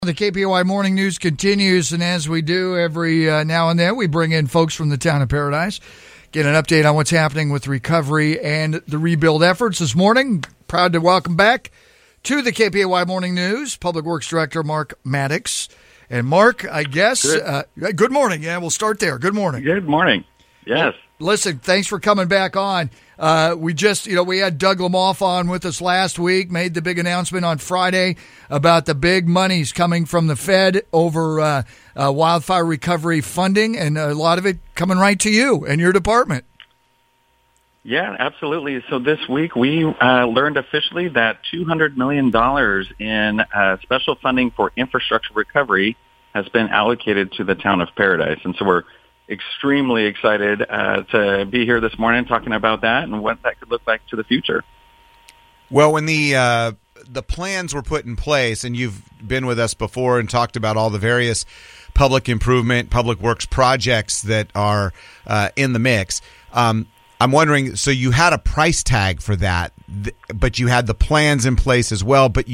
The KPOI Morning News continues, and as we do every now and then, we bring in folks from the town of Paradise, get an update on what's happening with recovery and the rebuild efforts. This morning, proud to welcome back to the KPOI Morning News, Public Works Director Mark Maddox. And Mark, I guess, good morning. Yeah, we'll start there. Good morning. Good morning. Yes. Listen, thanks for coming back on. We had Doug Lamothe on with us last week, made the big announcement on Friday about the big monies coming from the Fed over wildfire recovery funding, and a lot of it coming right to you and your department. Yeah, absolutely. So this week we learned officially that $200 million in special funding for infrastructure recovery has been allocated to the town of Paradise. And so we're extremely excited to be here this morning talking about that and what that could look like to the future. Well, when the plans were put in place, and you've been with us before and talked about all the various public improvement, public works projects that are in the mix, I'm wondering, so you had a price tag for that, but you had the plans in place as well, but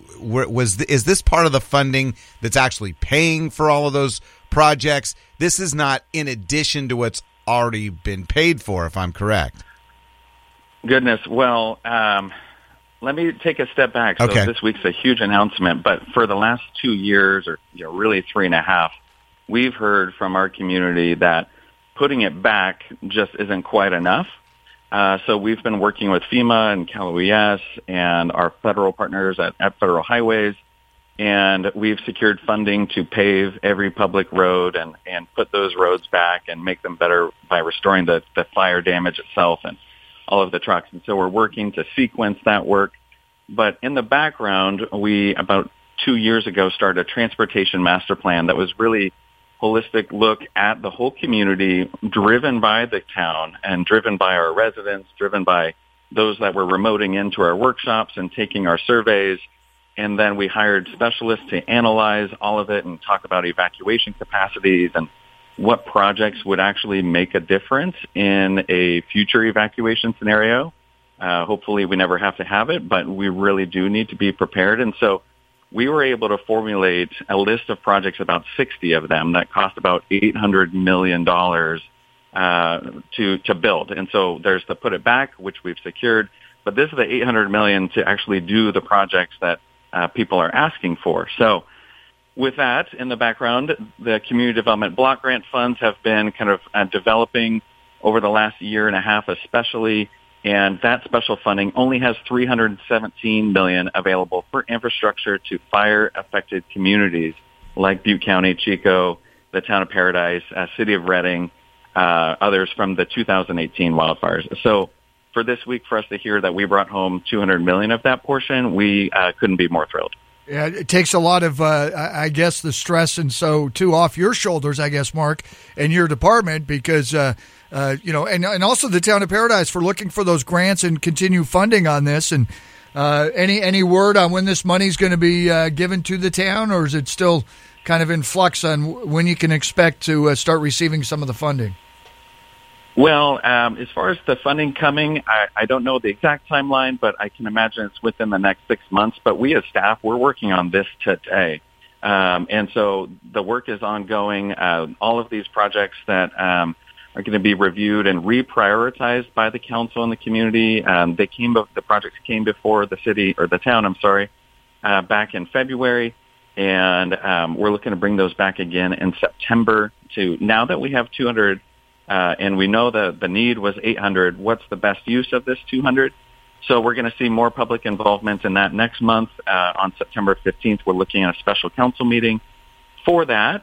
is this part of the funding that's actually paying for all of those projects? This is not in addition to what's already been paid for, if I'm correct. Goodness. Well, let me take a step back. So Okay. This week's a huge announcement, but for the last 2 years, or really 3.5, we've heard from our community that putting it back just isn't quite enough. So we've been working with FEMA and Cal OES and our federal partners at Federal Highways, and we've secured funding to pave every public road and put those roads back and make them better by restoring the fire damage itself and all of the trucks. And so we're working to sequence that work. But in the background, we, about 2 years ago, started a transportation master plan that was really holistic look at the whole community, driven by the town and driven by our residents, driven by those that were remoting into our workshops and taking our surveys. And then we hired specialists to analyze all of it and talk about evacuation capacities and what projects would actually make a difference in a future evacuation scenario. Hopefully we never have to have it, but we really do need to be prepared. And so we were able to formulate a list of projects, about 60 of them, that cost about $800 million to build. And so there's the put it back, which we've secured, but this is the $800 million to actually do the projects that people are asking for. So with that in the background, the community development block grant funds have been kind of developing over the last 1.5 years especially, and that special funding only has $317 million available for infrastructure to fire-affected communities like Butte County, Chico, the town of Paradise, city of Redding, others from the 2018 wildfires. So for this week, for us to hear that we brought home $200 million of that portion, we couldn't be more thrilled. Yeah, it takes a lot of, I guess, the stress and so too off your shoulders, I guess, Mark, and your department, because and also the town of Paradise for looking for those grants and continue funding on this. And any word on when this money's going to be given to the town, or is it still kind of in flux on when you can expect to start receiving some of the funding? Well, as far as the funding coming, I don't know the exact timeline, but I can imagine it's within the next 6 months. But we as staff, we're working on this today. And so the work is ongoing. All of these projects that are going to be reviewed and reprioritized by the council and the community. The projects came before the city, or the town, back in February. And we're looking to bring those back again in September. Now that we have 200 and we know that the need was 800. What's the best use of this 200? So we're going to see more public involvement in that next month. On September 15th, we're looking at a special council meeting for that.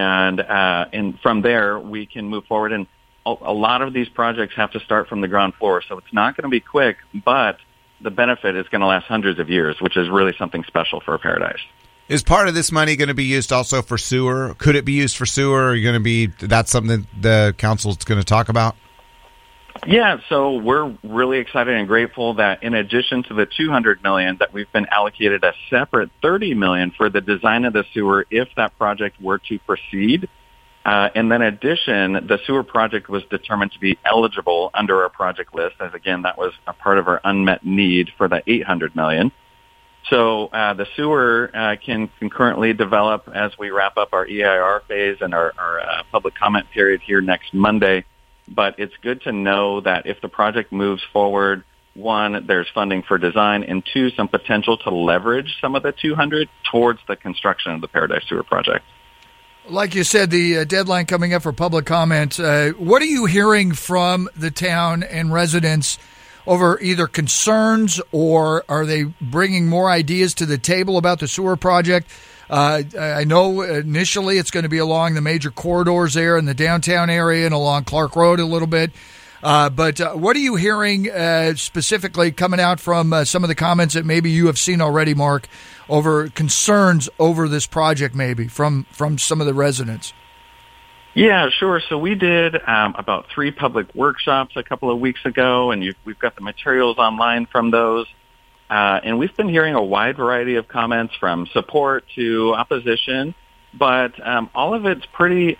And from there, we can move forward. And a lot of these projects have to start from the ground floor. So it's not going to be quick, but the benefit is going to last hundreds of years, which is really something special for Paradise. Is part of this money going to be used also for sewer? Could it be used for sewer? That's something that the council's going to talk about? Yeah, so we're really excited and grateful that in addition to the $200 million, that we've been allocated a separate $30 million for the design of the sewer if that project were to proceed. And then in addition, the sewer project was determined to be eligible under our project list, as again, that was a part of our unmet need for the $800 million. So the sewer can concurrently develop as we wrap up our EIR phase and our public comment period here next Monday. But it's good to know that if the project moves forward, one, there's funding for design, and two, some potential to leverage some of the 200 towards the construction of the Paradise Sewer project. Like you said, the deadline coming up for public comment. What are you hearing from the town and residents over either concerns, or are they bringing more ideas to the table about the sewer project? I know initially it's going to be along the major corridors there in the downtown area and along Clark Road a little bit. But what are you hearing specifically coming out from some of the comments that maybe you have seen already, Mark, over concerns over this project maybe from some of the residents? Yeah, sure. So we did about 3 public workshops a couple of weeks ago, and we've got the materials online from those. And we've been hearing a wide variety of comments from support to opposition, but all of it's pretty.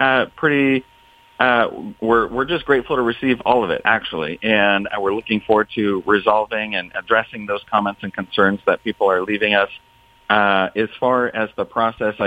We're just grateful to receive all of it, actually, and we're looking forward to resolving and addressing those comments and concerns that people are leaving us. As far as the process,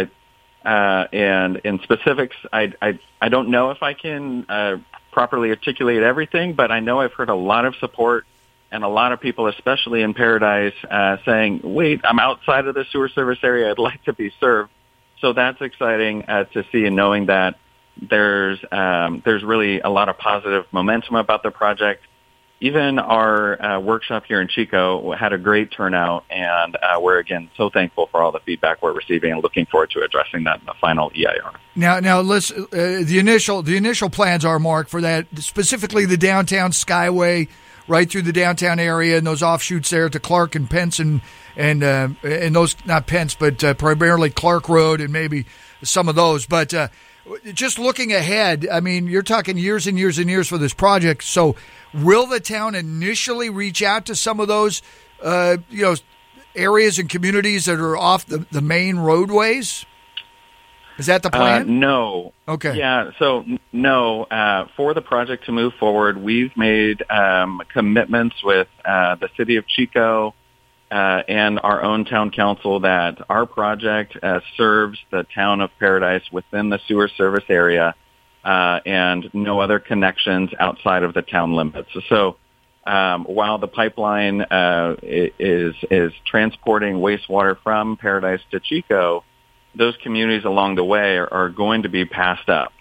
and in specifics, I don't know if I can properly articulate everything, but I know I've heard a lot of support and a lot of people, especially in Paradise, saying, wait, I'm outside of the sewer service area. I'd like to be served. So that's exciting to see, and knowing that there's really a lot of positive momentum about the project. Even our workshop here in Chico had a great turnout, and we're, again, so thankful for all the feedback we're receiving and looking forward to addressing that in the final EIR. Now, let's the initial plans are, Mark, for that, specifically the downtown Skyway, right through the downtown area and those offshoots there to Clark and Pence and those, not Pence, but primarily Clark Road and maybe some of those. But just looking ahead, I mean, you're talking years and years and years for this project. So will the town initially reach out to some of those, areas and communities that are off the main roadways? Is that the plan? No. Okay. Yeah, so no. For the project to move forward, we've made commitments with the city of Chico and our own town council that our project serves the town of Paradise within the sewer service area and no other connections outside of the town limits. So while the pipeline is transporting wastewater from Paradise to Chico, those communities along the way are going to be passed up.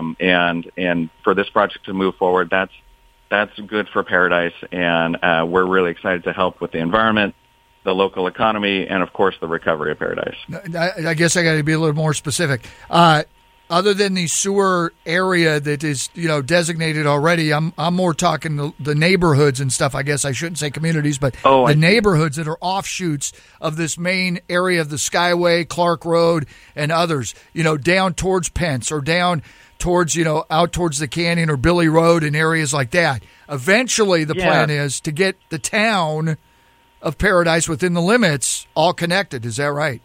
And for this project to move forward, that's good for Paradise, and we're really excited to help with the environment, the local economy, and, of course, the recovery of Paradise. I guess I got to be a little more specific. Other than the sewer area that is, designated already, I'm more talking the neighborhoods and stuff. I guess I shouldn't say communities, but the neighborhoods that are offshoots of this main area of the Skyway, Clark Road, and others, down towards Pence or down towards, out towards the Canyon or Billy Road and areas like that. Eventually, the plan is to get the town of Paradise within the limits all connected. Is that right?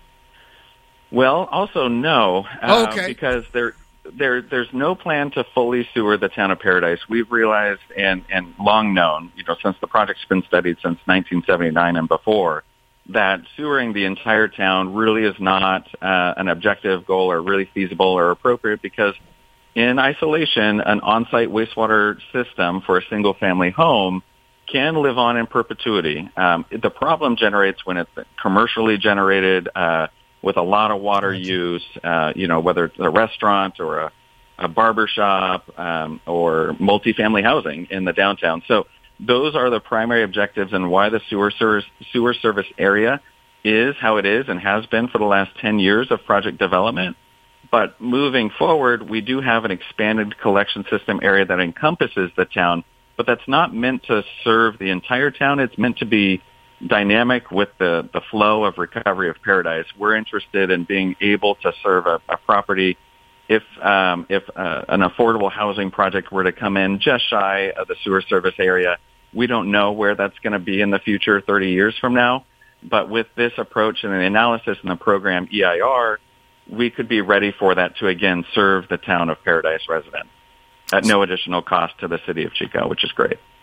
Well, also no, because there's no plan to fully sewer the town of Paradise. We've realized and long known, since the project's been studied since 1979 and before, that sewering the entire town really is not an objective goal or really feasible or appropriate, because in isolation, an on-site wastewater system for a single-family home can live on in perpetuity. The problem generates when it's commercially generated with a lot of water use, whether it's a restaurant or a barber shop or multifamily housing in the downtown. So those are the primary objectives and why the sewer service area is how it is and has been for the last 10 years of project development. But moving forward, we do have an expanded collection system area that encompasses the town, but that's not meant to serve the entire town. It's meant to be dynamic with the flow of recovery of Paradise. We're interested in being able to serve a property if an affordable housing project were to come in just shy of the sewer service area. We don't know where that's going to be in the future 30 years from now, but with this approach and the analysis in the program EIR, we could be ready for that to, again, serve the town of Paradise residents at no additional cost to the city of Chico, which is great.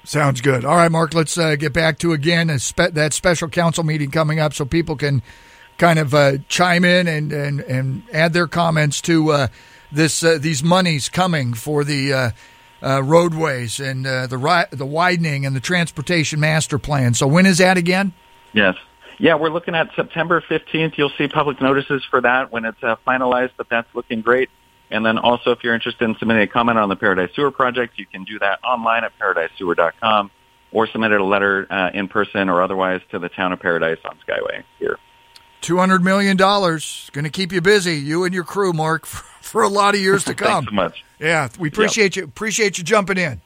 Sounds good. All right, Mark, let's get back to, again, that special council meeting coming up so people can kind of chime in and add their comments to these monies coming for the roadways and the widening and the transportation master plan. So when is that again? Yes. Yeah, we're looking at September 15th. You'll see public notices for that when it's finalized, but that's looking great. And then also, if you're interested in submitting a comment on the Paradise Sewer Project, you can do that online at paradisesewer.com or submit a letter in person or otherwise to the Town of Paradise on Skyway here. $200 million. Going to keep you busy, you and your crew, Mark, for a lot of years to come. Thanks so much. Yeah, we appreciate you. Appreciate you jumping in.